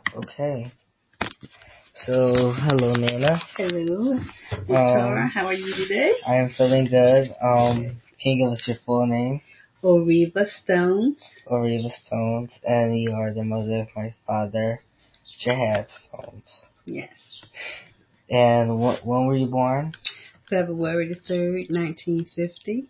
Okay. So, hello, Nana. Hello, Victoria. How are you today? I am feeling good. Can you give us your full name? Oriva Stones. Oriva Stones, and you are the mother of my father, Jahab Stones. Yes. And when were you born? February the 3rd, 1950.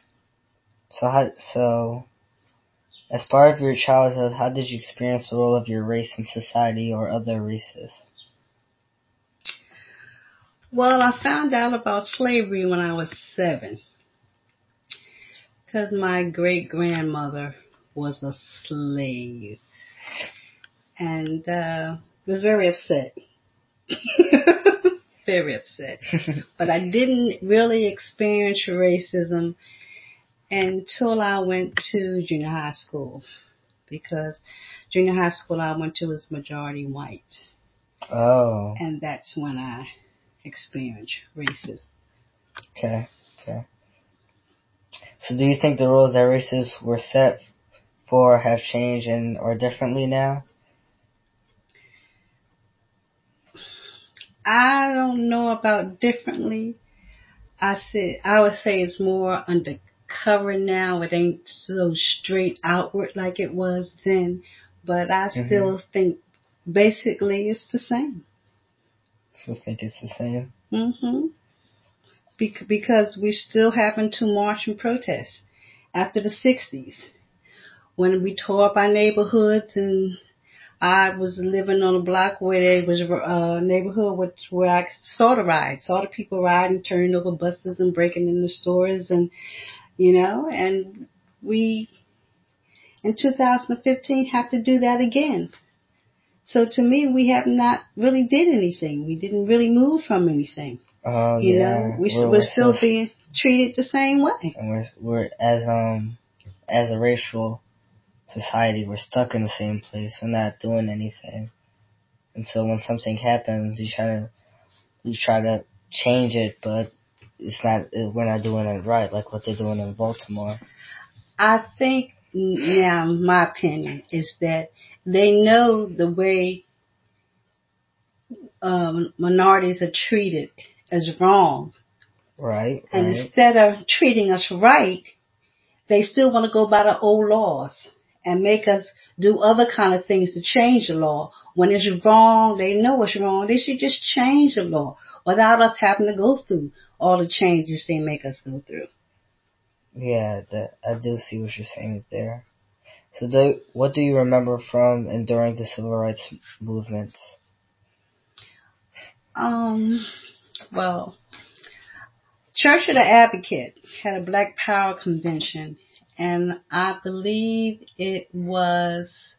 So, as part of your childhood, how did you experience the role of your race in society or other races? Well, I found out about slavery when I was 7 because my great-grandmother was a slave and was very upset. Very upset. But I didn't really experience racism until I went to junior high school, because junior high school I went to was majority white. Oh. And that's when I experienced racism. Okay. So do you think the rules that races were set for have changed and are differently now? I don't know about differently. I would say it's more undercover now. It ain't so straight outward like it was then. But I still think basically it's the same. Still think it's the same? Mm-hmm. Because we're still having to march and protest after the 60s, when we tore up our neighborhoods. And I was living on a block where there was a neighborhood where I saw the people riding, turning over buses and breaking in the stores, and and we in 2015 have to do that again. So to me, we have not really did anything. We didn't really move from anything. Oh, yeah. We're still being treated the same way. And we're as a racial society, we're stuck in the same place. We're not doing anything. And so when something happens, you try to change it, but we're not doing it right, like what they're doing in Baltimore. I think now, my opinion is that they know the way minorities are treated as wrong. Right. And instead of treating us right, they still want to go by the old laws and make us do other kind of things to change the law. When it's wrong, they know it's wrong. They should just change the law without us having to go through all the changes they make us go through. Yeah, I do see what you're saying there. So what do you remember from and during the civil rights movements? Well, Church of the Advocate had a Black Power convention, and I believe it was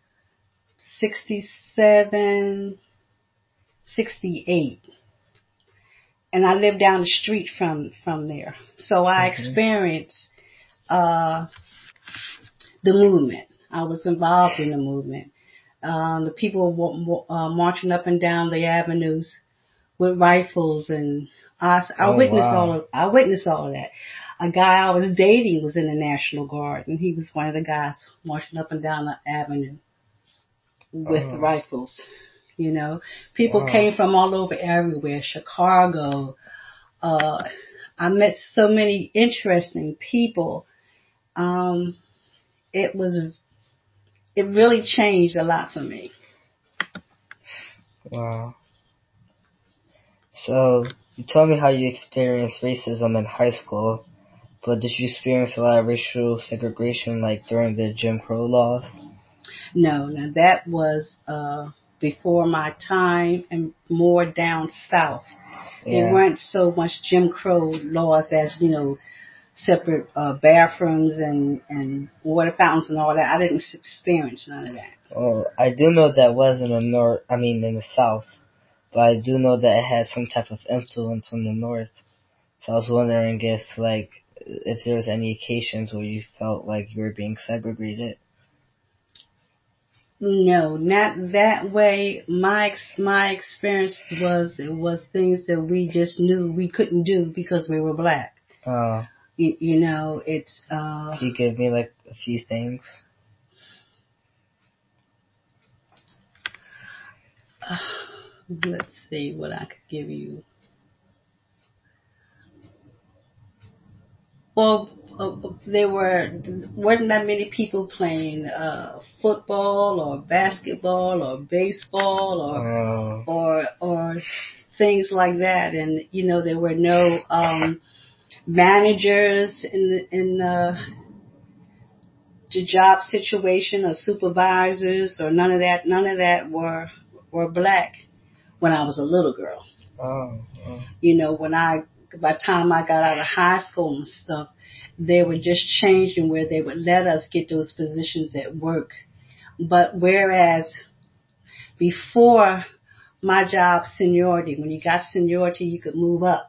67, 68. And I lived down the street from there. So I experienced the movement. I was involved in the movement. The people marching up and down the avenues with rifles, and I witnessed all of that. A guy I was dating was in the National Guard, and he was one of the guys marching up and down the avenue with rifles. People came from all over, everywhere. Chicago. I met so many interesting people. It really changed a lot for me. Wow. So you told me how you experienced racism in high school, but did you experience a lot of racial segregation like during the Jim Crow laws? No, now that was before my time and more down south. Yeah. There weren't so much Jim Crow laws as, separate bathrooms and water fountains and all that. I didn't experience none of that. Well, I do know that was in the South, but I do know that it had some type of influence in the North. So I was wondering if there was any occasions where you felt like you were being segregated. No, not that way. My experience was things that we just knew we couldn't do because we were black. Oh. It's. Can you give me a few things? Let's see what I could give you. Well, there wasn't that many people playing football or basketball or baseball or things like that, and there were no managers in the job situation or supervisors or none of that. None of that were black when I was a little girl. By the time I got out of high school and stuff, they were just changing where they would let us get those positions at work. But whereas before my job seniority, when you got seniority, you could move up.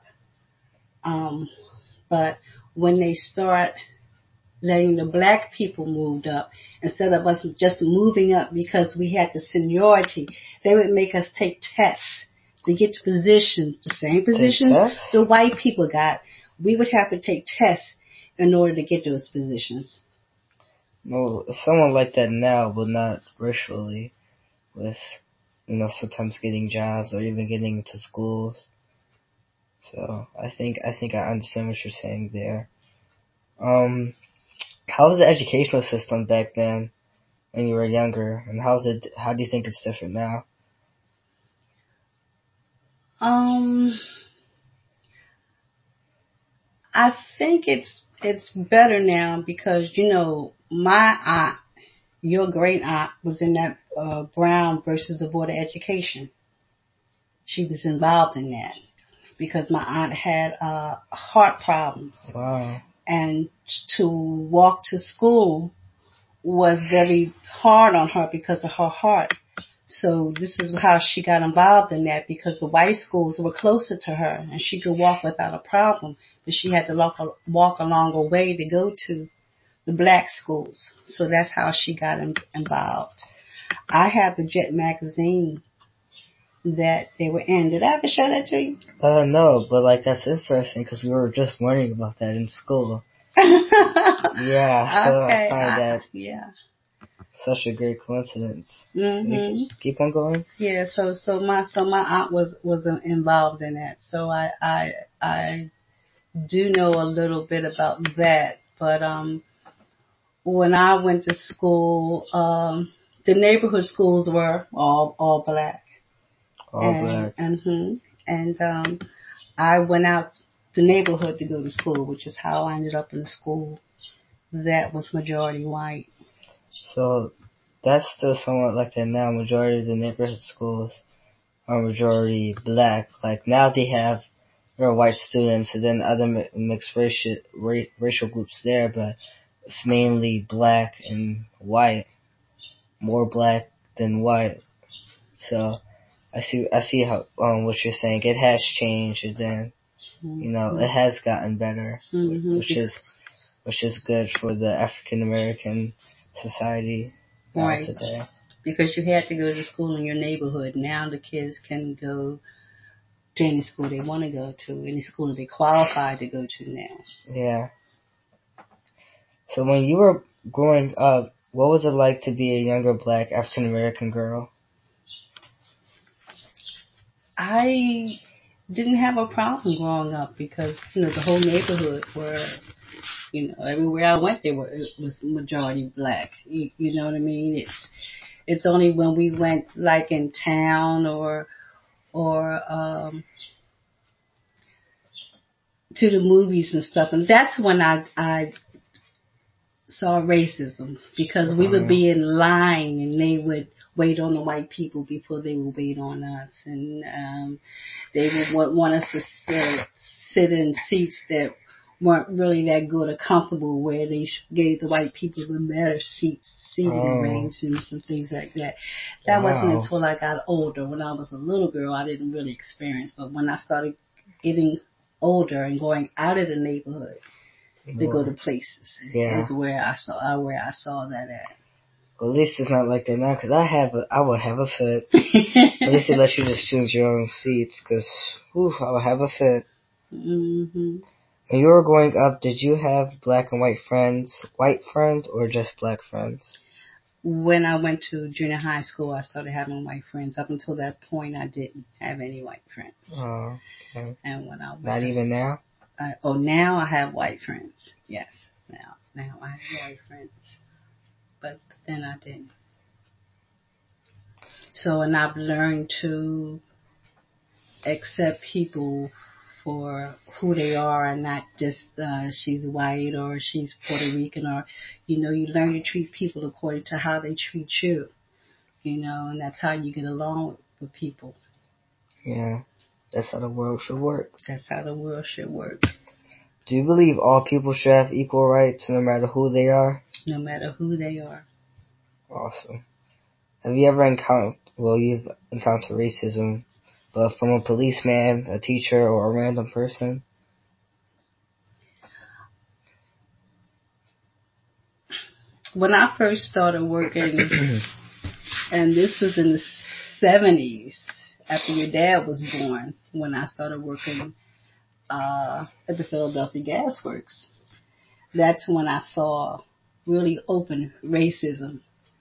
But when they start letting the black people move up, instead of us just moving up because we had the seniority, they would make us take tests to get to positions, the same positions the white people got. We would have to take tests in order to get those positions. Well, someone like that now, but not racially, with sometimes getting jobs or even getting into schools. So I think I understand what you're saying there. How was the educational system back then when you were younger, and how do you think it's different now? I think it's better now because my aunt, your great aunt, was in that Brown versus the Board of Education. She was involved in that because my aunt had heart problems. Wow. And to walk to school was very hard on her because of her heart. So this is how she got involved in that, because the white schools were closer to her and she could walk without a problem, but she had to walk a longer way to go to the black schools. So that's how she got involved. I have the Jet magazine that they were in. Did I ever show that to you? No, but that's interesting because we were just learning about that in school. Yeah, so okay. I find that yeah. such a great coincidence. Mm-hmm. So keep on going. Yeah, so my aunt was involved in that. So I do know a little bit about that. But when I went to school, the neighborhood schools were all black. All black. And I went out the neighborhood to go to school, which is how I ended up in the school that was majority white. So that's still somewhat like that now. Majority of the neighborhood schools are majority black. Like now they have white students and then other mixed racial groups there, but it's mainly black and white, more black than white. So I see how what you're saying. It has changed, and then it has gotten better, which is good for the African American society right today. Because you had to go to school in your neighborhood. Now the kids can go to any school they want to go to, any school they qualify to go to now. Yeah. So when you were growing up, what was it like to be a younger black African American girl? I didn't have a problem growing up because the whole neighborhood were, everywhere I went it was majority black. You know what I mean? It's only when we went like in town or to the movies and stuff, and that's when I saw racism, because we would be in line and they would wait on the white people before they would wait on us, and they would want us to sit in seats that weren't really that good or comfortable, where they gave the white people the better seating arrangements and things like that. That wasn't until I got older. When I was a little girl, I didn't really experience, but when I started getting older and going out of the neighborhood to go to places, is where I saw that at. Well, at least it's not like that now, because I would have a fit. At least they let you just choose your own seats, because I would have a fit. Mm-hmm. When you were growing up, did you have black and white friends, or just black friends? when I went to junior high school, I started having white friends. Up until that point, I didn't have any white friends. Oh, okay. And when I went Not even now? Now I have white friends. Yes, now I have white friends. But then I didn't. So, and I've learned to accept people for who they are and not just she's white or she's Puerto Rican, or you learn to treat people according to how they treat you, and that's how you get along with people. Yeah, that's how the world should work. That's how the world should work. Do you believe all people should have equal rights no matter who they are? No matter who they are. Awesome. Have you ever you've encountered racism, but from a policeman, a teacher, or a random person? When I first started working, and this was in the 70s, after your dad was born, when I started working at the Philadelphia Gas Works, that's when I saw really open racism.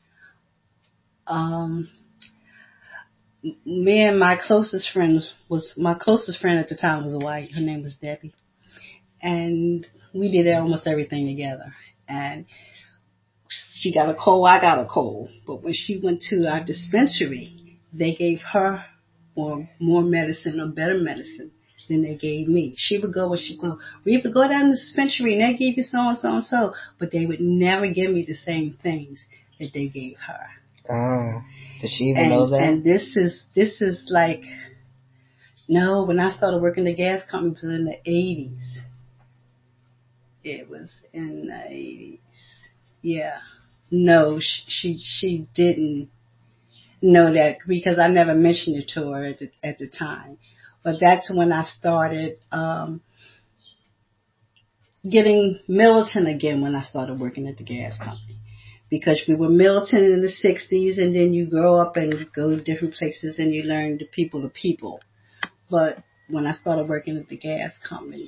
Me and my closest friend at the time was white. Her name was Debbie, and we did almost everything together. And she got a cold, I got a cold. But when she went to our dispensary, they gave her more medicine or better medicine than they gave me. She would go we would go down to the dispensary and they gave you so and so and so, but they would never give me the same things that they gave her. Oh, did she even know that? And this is like, no, when I started working the gas company, it was in the 80s. It was in the 80s. Yeah. No, she didn't know that because I never mentioned it to her at the time. But that's when I started getting militant again when I started working at the gas company. Because we were militant in the 60s, and then you grow up and go to different places and you learn the people to people. But when I started working at the gas company,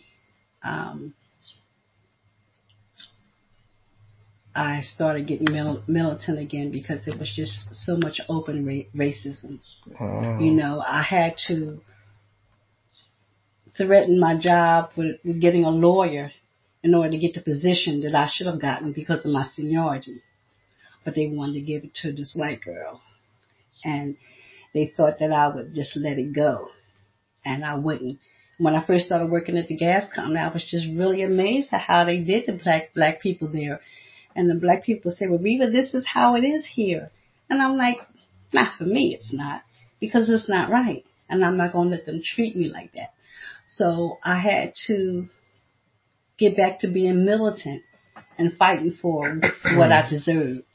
I started getting militant again because it was just so much open racism. Oh. I had to threaten my job with getting a lawyer in order to get the position that I should have gotten because of my seniority. But they wanted to give it to this white girl. And they thought that I would just let it go. And I wouldn't. When I first started working at the gas company, I was just really amazed at how they did the black people there. And the black people say, well, Reva, this is how it is here. And I'm like, not for me, it's not. Because it's not right. And I'm not going to let them treat me like that. So I had to get back to being militant and fighting for what I deserved.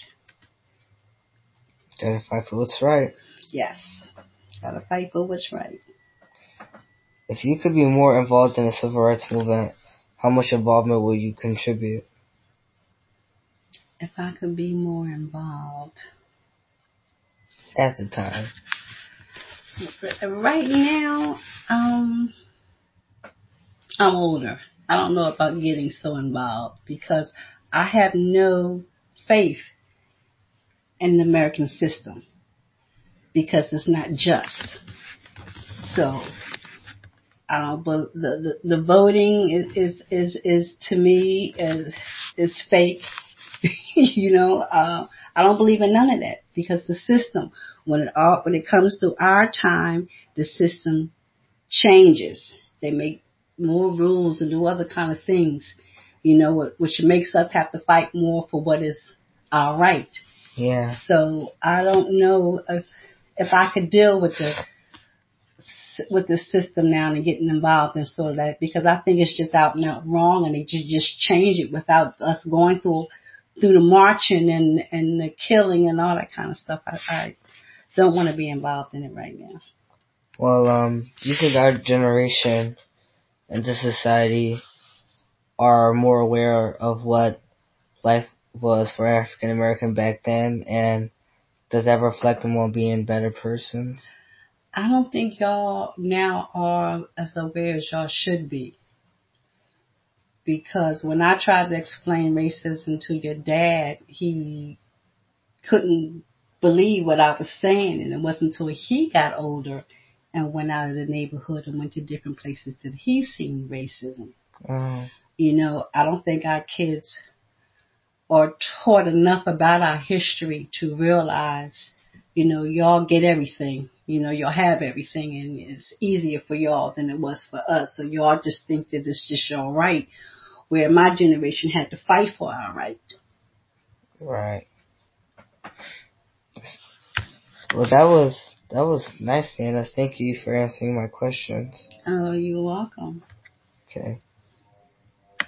Gotta fight for what's right. Yes. Gotta fight for what's right. If you could be more involved in the civil rights movement, how much involvement will you contribute? If I could be more involved. At the time. Right now, I'm older. I don't know about getting so involved because I have no faith in the American system because it's not just. So I don't. But the voting is to me is fake. I don't believe in none of that because the system, when it comes to our time, the system changes. They make more rules and do other kind of things, which makes us have to fight more for what is our right. Yeah. So I don't know if I could deal with the system now and getting involved in sort of that, because I think it's just out and out wrong, and they just change it without us going through the marching and the killing and all that kind of stuff. I don't want to be involved in it right now. Well, do you think our generation and the society are more aware of what life was for African American back then, and does that reflect them on being better persons? I don't think y'all now are as aware as y'all should be. Because when I tried to explain racism to your dad, he couldn't believe what I was saying, and it wasn't until he got older and went out of the neighborhood and went to different places that he seen racism. I don't think our kids are taught enough about our history to realize, y'all get everything. Y'all have everything, and it's easier for y'all than it was for us. So y'all just think that it's just your right, where my generation had to fight for our right. Right. Well, that was nice, Nana. Thank you for answering my questions. Oh, you're welcome. Okay.